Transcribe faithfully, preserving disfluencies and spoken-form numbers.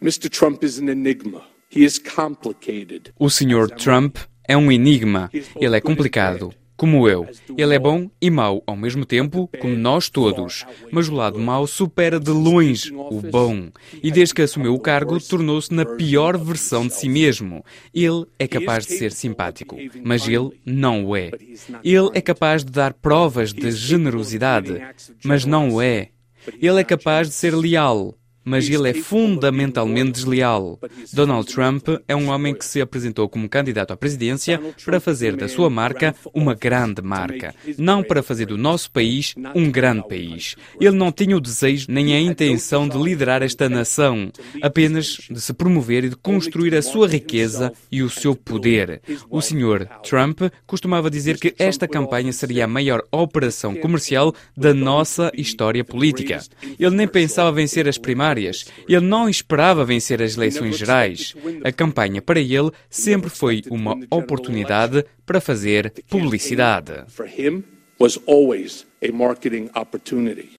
mister Trump is an enigma. He is complicated. O senhor Trump é um enigma. Ele é complicado, como eu. Ele é bom e mau ao mesmo tempo, como nós todos. Mas o lado mau supera de longe o bom. E desde que assumiu o cargo, tornou-se na pior versão de si mesmo. Ele é capaz de ser simpático, mas ele não o é. Ele é capaz de dar provas de generosidade, mas não o é. Ele é capaz de ser leal, mas ele é fundamentalmente desleal. Donald Trump é um homem que se apresentou como candidato à presidência para fazer da sua marca uma grande marca, não para fazer do nosso país um grande país. Ele não tinha o desejo nem a intenção de liderar esta nação, apenas de se promover e de construir a sua riqueza e o seu poder. O senhor Trump costumava dizer que esta campanha seria a maior operação comercial da nossa história política. Ele nem pensava vencer as primárias. Ele não esperava vencer as eleições gerais. A campanha para ele sempre foi uma oportunidade para fazer publicidade.